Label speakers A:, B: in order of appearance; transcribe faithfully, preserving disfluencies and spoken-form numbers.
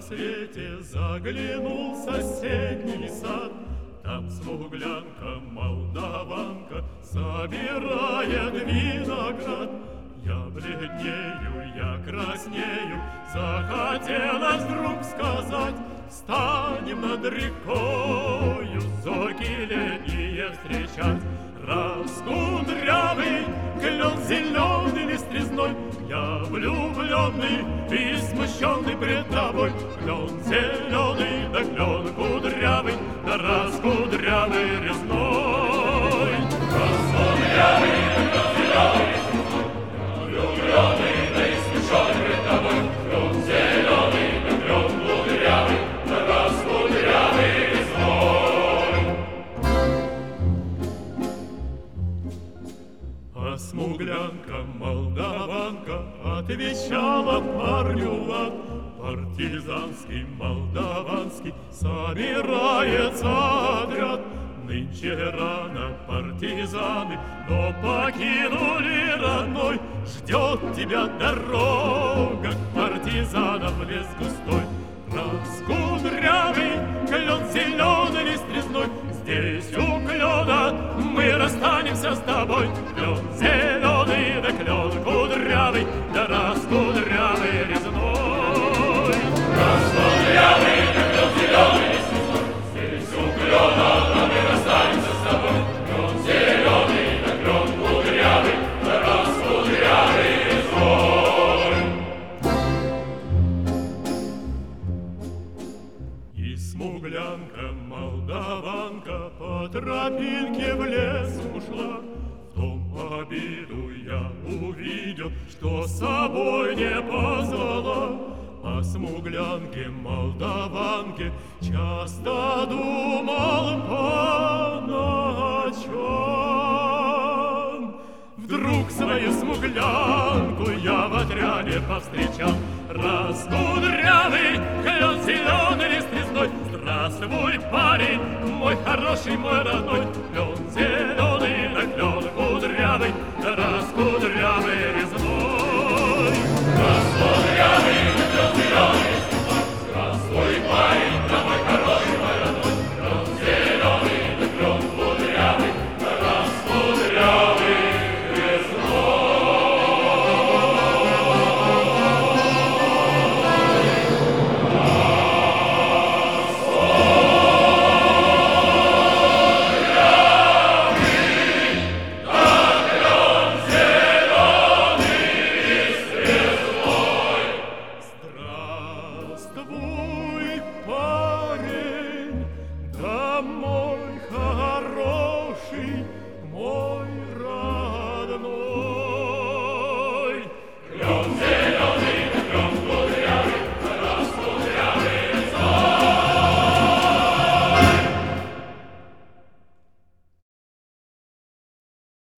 A: рассвете заглянул в соседний сад. Там смуглянка, молдаванка собирает виноград. Я бледнею, я краснею, захотелось вдруг сказать: встанем над рекою, зорьки летние встречать. Раскудрявый клен зеленый лист-резной, я влюбленный и смущенный пред тобой. Клен зеленый, да клен кудрявый, да раскудрявый резной. Раскудрявый, да клен зеленый, я влюбленный, да и смущенный пред тобой. Клен зеленый, да клен кудрявый, да раскудрявый резной. А смуглянка, молдаванка отвечала парню лад. Партизанский, молдаванский собирается отряд. Нынче рано партизаны, но покинули родной. Ждет тебя дорога к партизанам в лес густой. Раскудрявый клен зеленый лист резной, здесь у клена мы расстанемся с тобой. Клен зеленый, да клен кудрявый, да раскудрявый резной. Раскудрявый, да клен зеленый лист резной, здесь у клена мы расстанемся с тобой. Клен зеленый, да клен кудрявый, да раскудрявый резной. И смуглянка, молдаванка по тропинке в лес ушла. В том обиду я увидел, что с собой не позвала. О смуглянке, молдаванке часто думал по ночам. Вдруг свою смуглянку я в отряде повстречал. Раскудрявый клен зеленый лист резной, здравствуй, парень, мой хороший, мой родной.